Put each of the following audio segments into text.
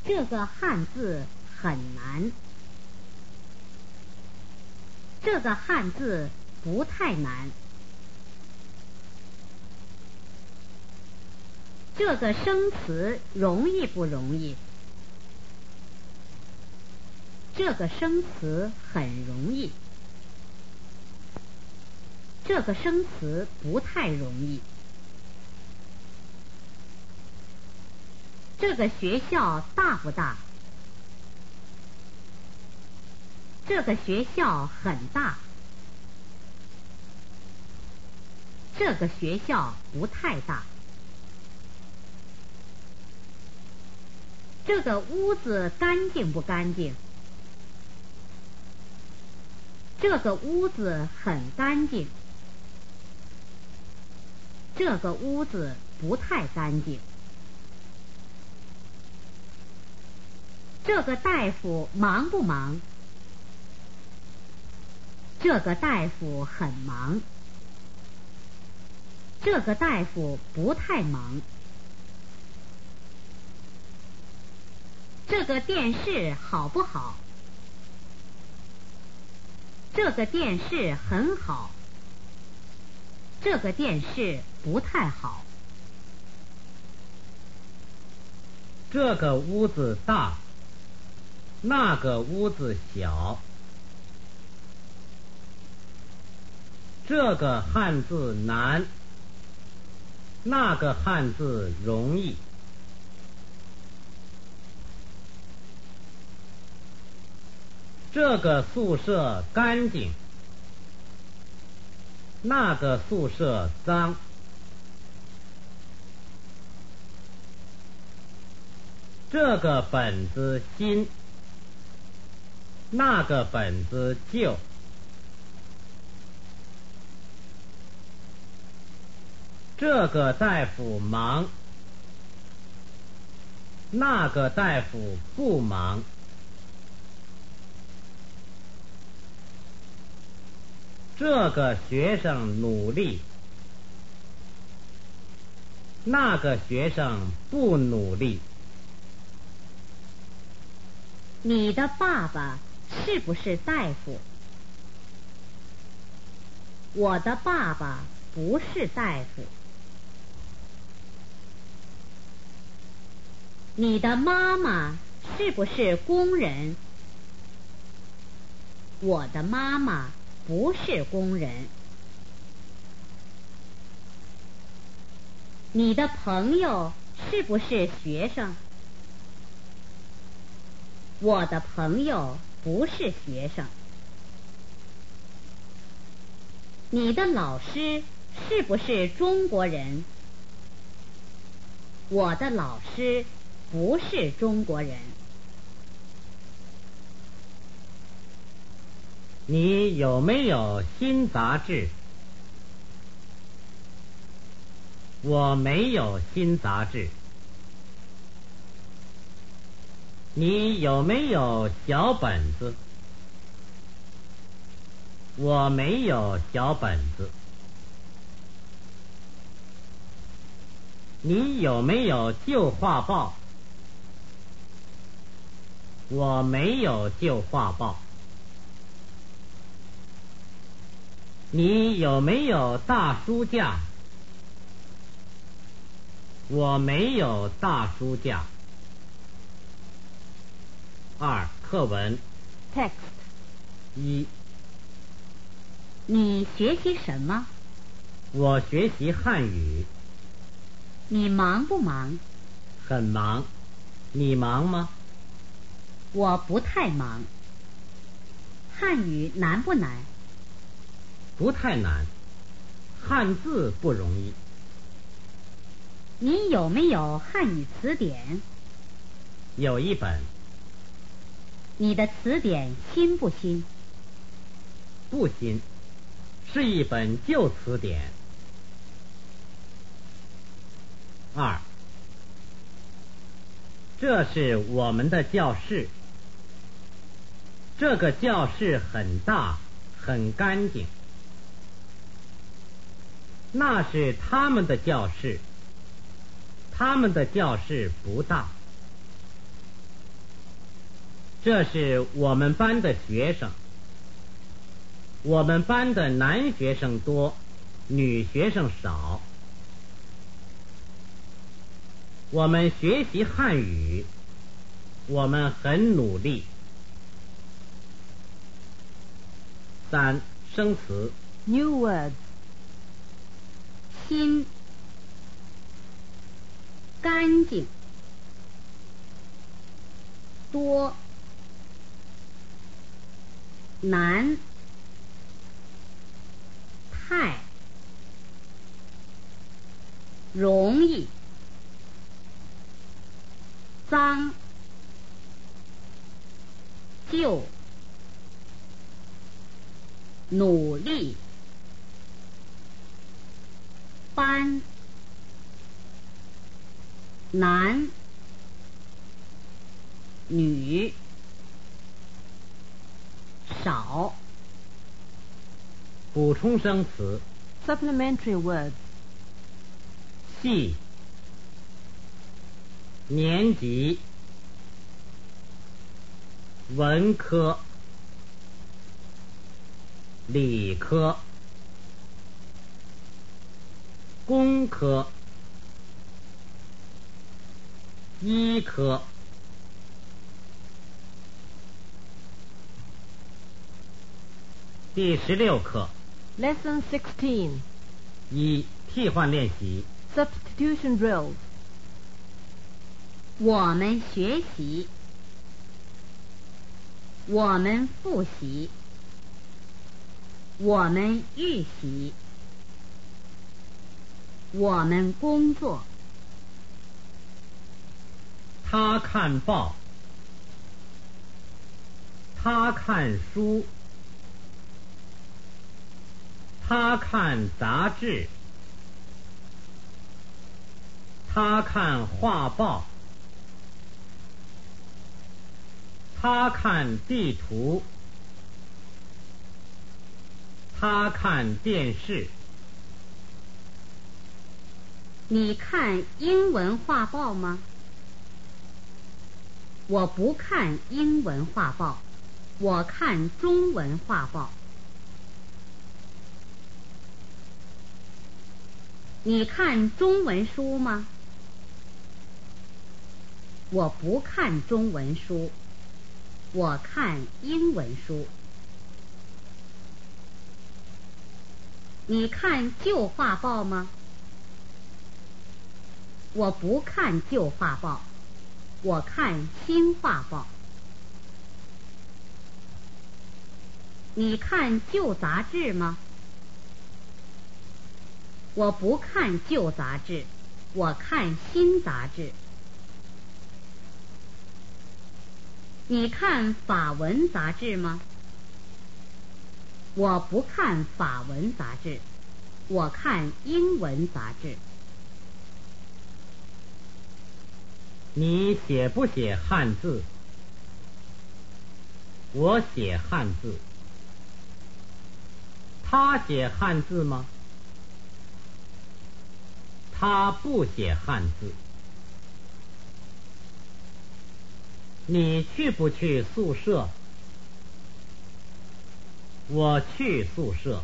这个汉字很难，这个汉字不太难，这个生词容易不容易？这个生词很容易，这个生词不太容易。这个学校大不大？这个学校很大，这个学校不太大。这个屋子干净不干净？这个屋子很干净，这个屋子不太干净。这个大夫忙不忙？这个大夫很忙，这个大夫不太忙。这个电视好不好？这个电视很好，这个电视不太好。 这个屋子大，那个屋子小。这个汉字难，那个汉字容易。这个宿舍干净，那个宿舍脏。这个本子新，那个本子旧。这个大夫忙，那个大夫不忙。这个学生努力，那个学生不努力。 你的爸爸是不是大夫？我的爸爸不是大夫。你的妈妈是不是工人？我的妈妈不是工人。你的朋友是不是学生？我的朋友不是学生。你的老师是不是中国人？我的老师不是中国人。 你有没有新杂志？我没有新杂志。你有没有小本子？我没有小本子。你有没有旧画报？我没有旧画报。你有没有大书架？我没有大书架。2. 课文 Text 1. 你学习什么？ 我学习汉语。 你忙不忙？ 很忙。你忙吗？ 我不太忙。汉语难不难？ 不太难。汉字不容易。 你有没有汉语词典？ 有一本。 你的词典新不新？ 不新，是一本旧词典。2. 这是我们的教室。这个教室很大，很干净。那是他们的教室，他们的教室不大。 这是我们班的学生。我们班的男学生多，女学生少。我们学习汉语，我们很努力。3. 生词 New words. 新，干净，多，难，太，容易，脏，旧，努力，班，男，女，少。 补充生词 Supplementary words. 系，年级，文科，理科，工科，医科。第16课 Lesson 16. 1. 替换练习 Substitution drills. 我们学习，我们复习，我们预习，我们工作。 他看报，他看书，他看杂志，他看画报，他看地图，他看电视。 你看英文画报吗？我不看英文画报，我看中文画报。你看中文书吗？我不看中文书，我看英文书。你看旧画报吗？我不看旧画报，我看新画报。你看旧杂志吗？我不看旧杂志，我看新杂志。你看法文杂志吗？我不看法文杂志，我看英文杂志。 你写不写汉字？我写汉字。他写汉字吗？他不写汉字。你去不去宿舍？我去宿舍。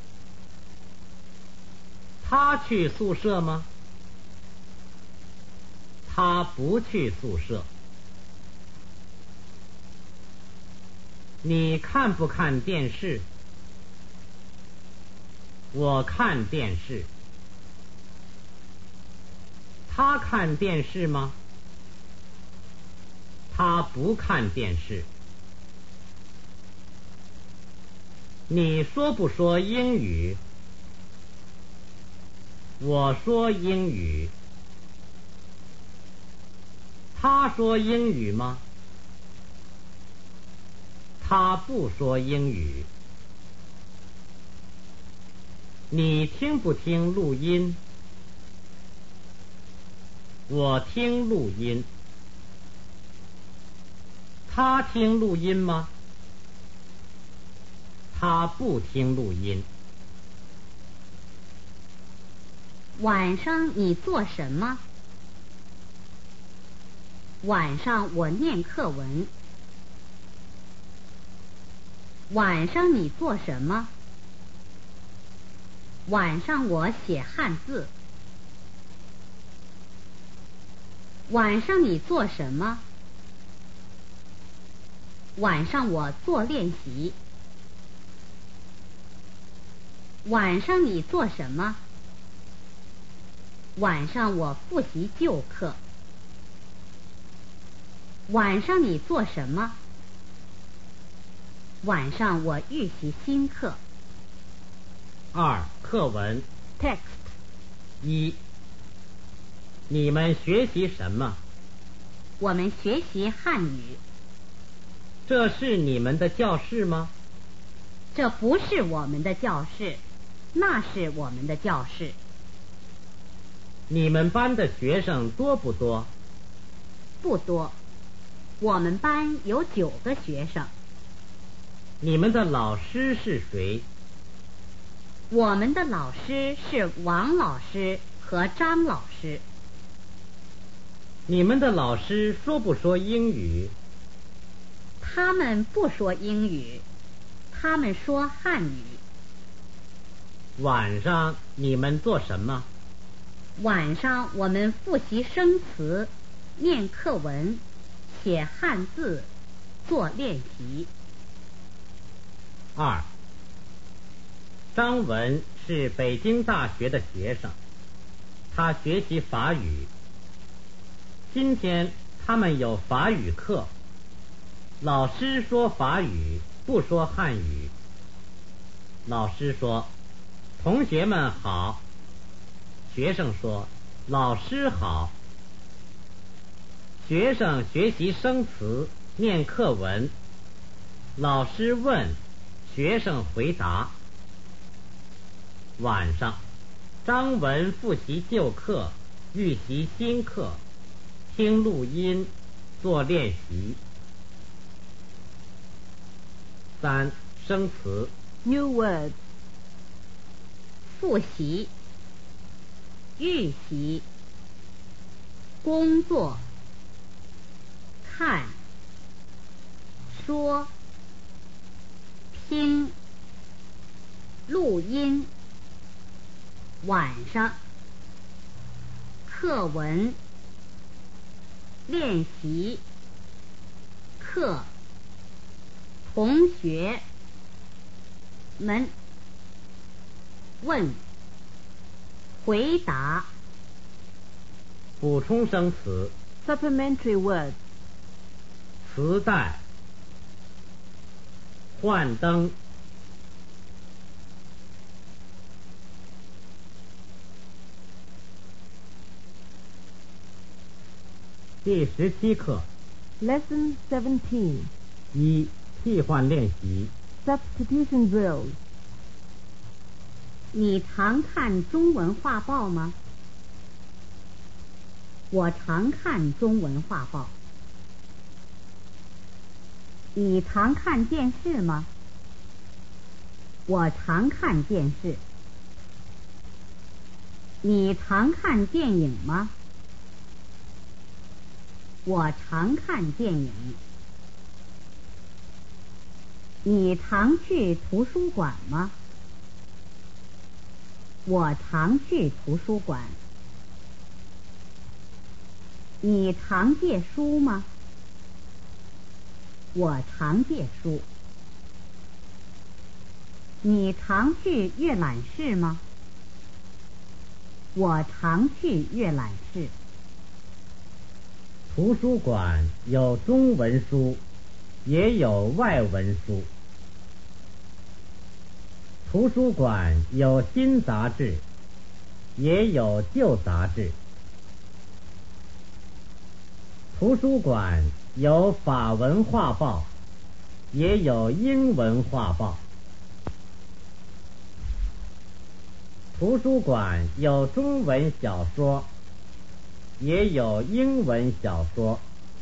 他去宿舍吗？他不去宿舍。你看不看电视？我看电视。他看电视吗？他不看电视。你说不说英语？我说英语。他说英语吗？他不说英语。你听不听录音？我听录音。他听录音吗？他不听录音。 晚上你做什么？晚上我念课文。 晚上你做什么？晚上我写汉字。晚上你做什么？晚上我做练习。晚上你做什么？晚上我复习旧课。晚上你做什么？晚上我预习新课。 2. 课文 Text. 1. 你们学习什么？ 我们学习汉语。 这是你们的教室吗？ 这不是我们的教室，那是我们的教室。 你们班的学生多不多？ 不多，我们班有9个学生。 你们的老师是谁？ 我们的老师是王老师和张老师。 你们的老师说不说英语？ 他们不说英语，他们说汉语。 晚上你们做什么？ 晚上我们复习生词，念课文，写汉字，做练习。 2. 张文是北京大学的学生，他学习法语。今天他们有法语课，老师说法语，不说汉语。老师说：“同学们好。”学生说：“老师好。”学生学习生词，念课文。老师问，学生回答。晚上，张文复习旧课，预习新课，听录音，做练习。3. 生词 New words. 复习、预习、工作、看、说、听、录音、晚上、课文、练习、课、同学们、问、回答。 补充生词 Supplementary words. 磁带、幻灯、第17课 Lesson 17. 1. 替换练习 Substitution drills. 你常看中文画报吗？我常看中文画报。你常看电视吗？我常看电视。你常看电影吗？我常看电影。你常去图书馆吗？我常去图书馆。你常借书吗？我常借书。你常去阅览室吗？我常去阅览室。 图书馆有中文书，也有外文书。图书馆有新杂志，也有旧杂志。图书馆有法文画报，也有英文画报。图书馆有中文小说，也有英文小说。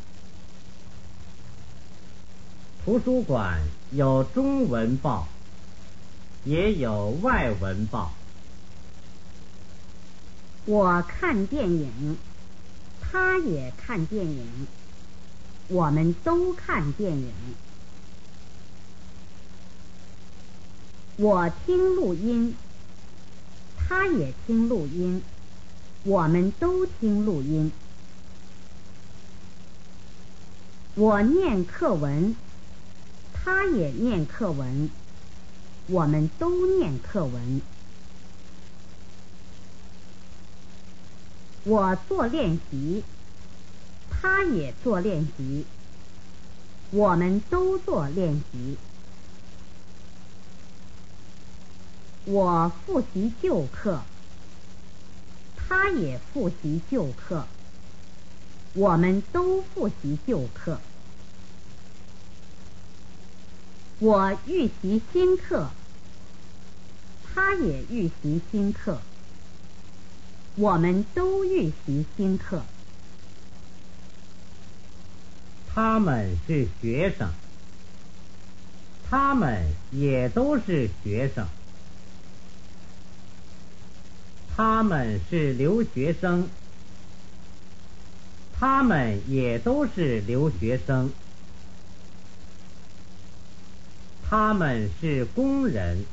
图书馆有中文报，也有外文报。 我看电影，他也看电影，我们都看电影。 我听录音，他也听录音，我们都听录音。我念课文，他也念课文，我们都念课文。我做练习，他也做练习，我们都做练习。我复习旧课，他也复习旧课，我们都复习旧课。我预习新课，他也预习新课，我们都预习新课。 他们是学生，他们也都是学生。他们是留学生，他们也都是留学生。他们是工人，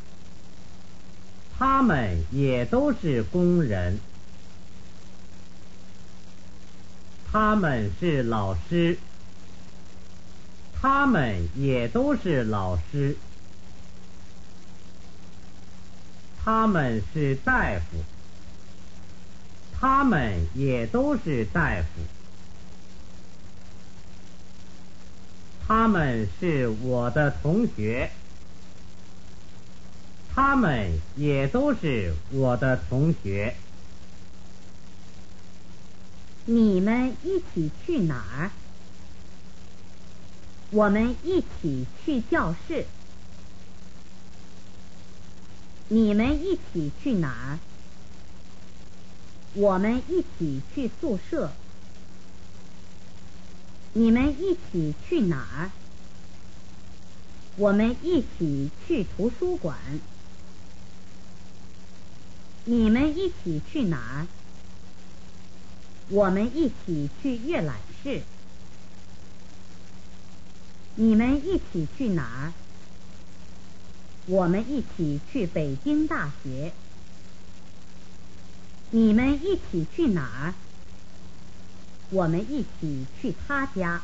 他们也都是工人。他们是老师，他们也都是老师。他们是大夫，他们也都是大夫。他们是我的同学，他们也都是我的同学。 你们一起去哪儿？我们一起去教室。你们一起去哪儿？我们一起去宿舍。你们一起去哪儿？我们一起去图书馆。你们一起去哪儿？我们一起去阅览室。你们一起去哪儿？我们一起去北京大学。你们一起去哪儿？我们一起去他家。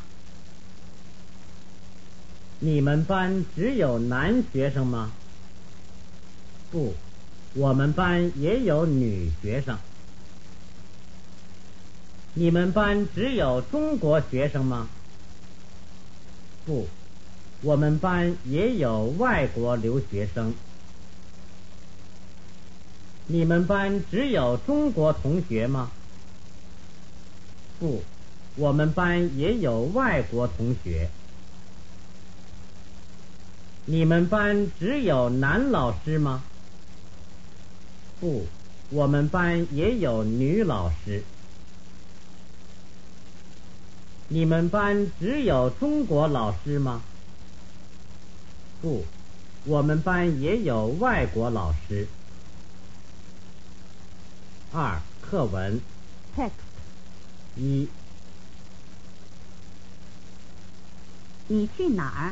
你们班只有男学生吗？不，我们班也有女学生。你们班只有中国学生吗？不，我们班也有外国留学生。你们班只有中国同学吗？不，我们班也有外国同学。你们班只有男老师吗？不，我们班也有女老师。你们班只有中国老师吗？不，我们班也有外国老师。2. 课文 Text. 1. 你去哪儿？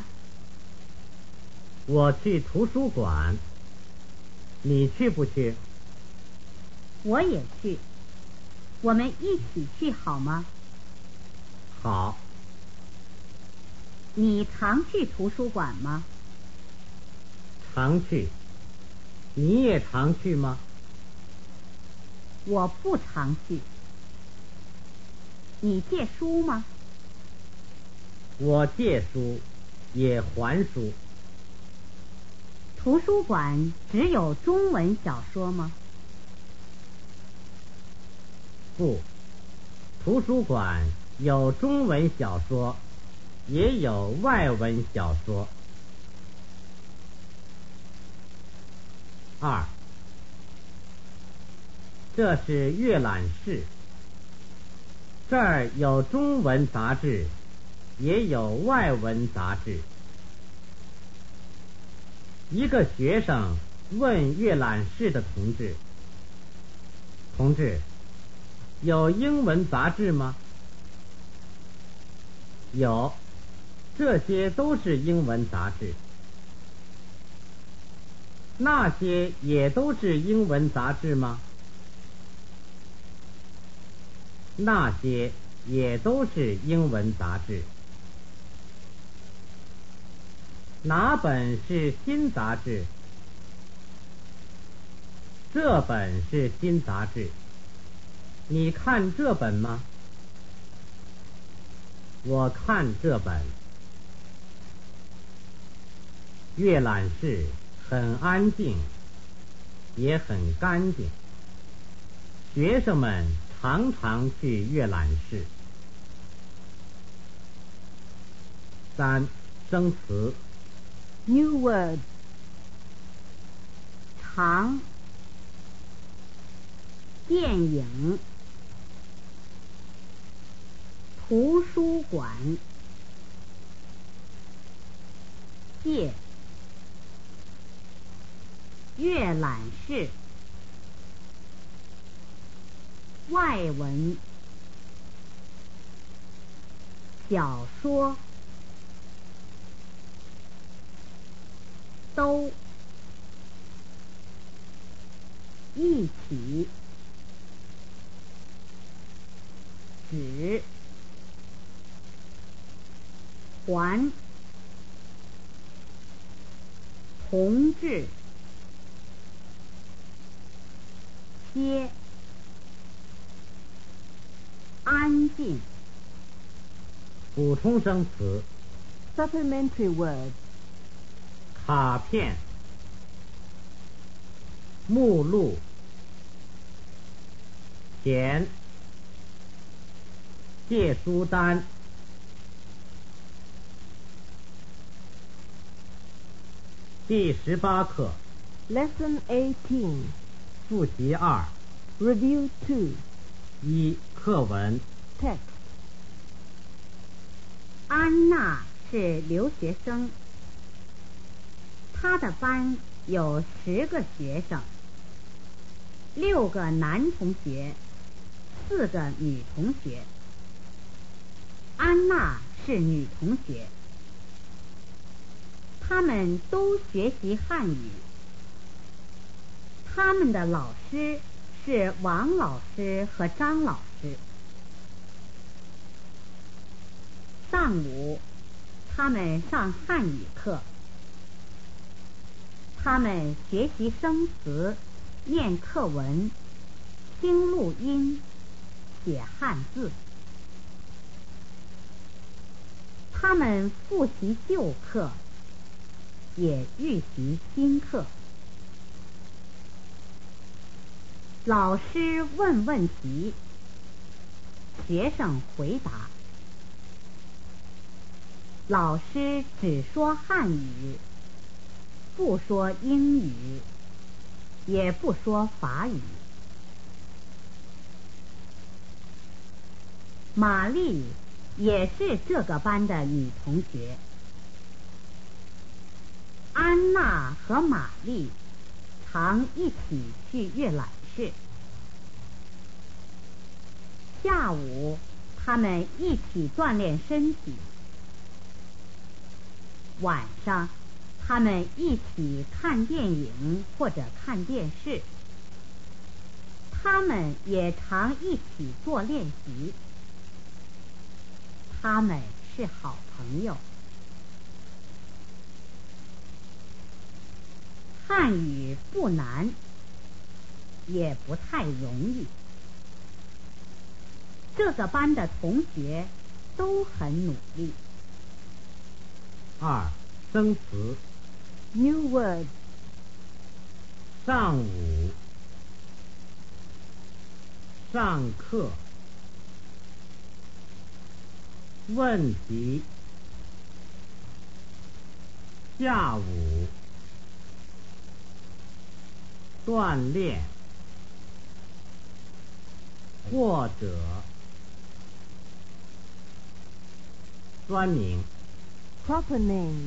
我去图书馆。你去不去？ 我也去。我们一起去好吗？ 好。 你常去图书馆吗？ 常去。你也常去吗？ 我不常去。你借书吗？ 我借书，也还书。 图书馆只有中文小说吗？ 不，图书馆有中文小说，也有外文小说。2. 这是阅览室，这儿有中文杂志，也有外文杂志。一个学生问阅览室的同志：“同志，有英文杂志吗？”“有，这些都是英文杂志。” 那些也都是英文杂志吗？那些也都是英文杂志。哪本是新杂志？这本是新杂志。你看这本吗？我看这本。阅览室很安静，也很干净。学生们常常去阅览室。3. 生词 New word. 长，电影，图书馆，借，阅览室，外文，小说，都，一起，指，还，同志，些，安静。 补充生词 Supplementary word. 卡片、目录、钱、借书单。第18课 Lesson 18. 复习2 Review 2. 1课文 Text. 安娜是留学生，她的班有10个学生，6个男同学，4个女同学。安娜是女同学，他们都学习汉语。他们的老师是王老师和张老师。上午，他们上汉语课，他们学习生词，念课文，听录音，写汉字。他们复习旧课，也预习新课。老师问问题，学生回答。老师只说汉语，不说英语，也不说法语。玛丽也是这个班的女同学。安娜和玛丽常一起去阅览室。下午，他们一起锻炼身体。晚上，他们一起看电影或者看电视。他们也常一起做练习。他们是好朋友。汉语不难，也不太容易。这个班的同学都很努力。 2生词 New word. 上午、上课、问题、下午、锻炼、或者、专名。 Proper name.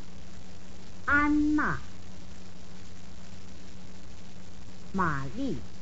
安娜、玛丽。